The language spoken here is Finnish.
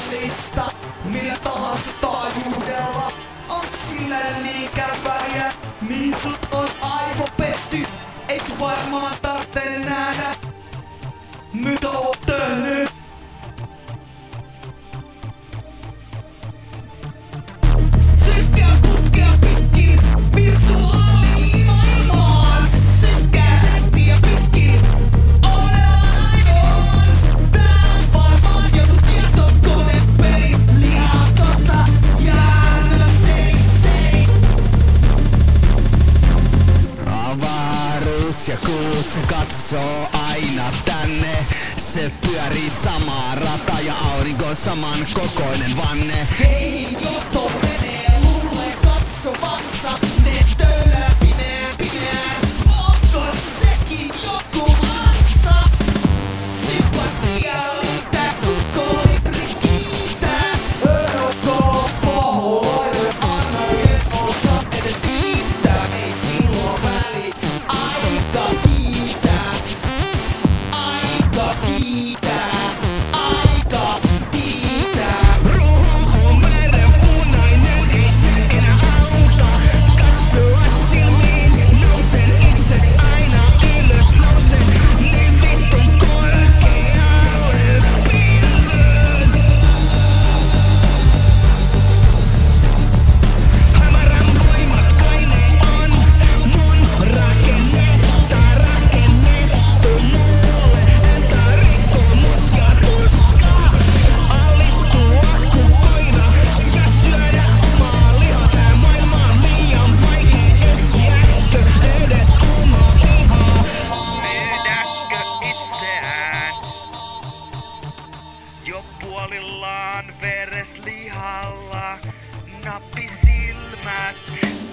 mahdollista millä tahansa taajuudella. Onks sillä niin väliä, mihin sut on aivopesty? Ei sun varmaan tarvitse nähdä, mitä oot tehnyt. Sykkää putkea pitkin virtuaalimaailmaan. Sykkää nettiä pitkin, ole aivoon. Tää on varmaan joku tietokonepeli. Lihatonta jäännö sei. Avaruus ja kuusi katsoo aina tänne. Se pyörii samaa rata ja aurinko on saman kokoinen vanne. Keihin johto menee, luulee katsovansa ne töölää pimeään. Onko sekin joku ansa? Sympatia liitää, kun kolibri kiitää. Örokoo paholainen, annojen osa edes kiittää. Ei silloin väli, aika kiitää. Aika kiitää. Aika kiitää. Ruuhu on meren punainen, ei se enää auta. Katsoa silmiin, nousen itse aina ylös. Nousen niin vittun korkealle pilveen. Hämärän voimat aine on mun rakennetta. Rakennettu mulle, entä rikkomus ja tuska. Alistua kuin koira ja syödä omaa lihaa. Tää maailma on liian vaikea etsiäkö edes omaa vihaa. Myydäkö itseään jo puolillaan vereslihalla? Nappisilmät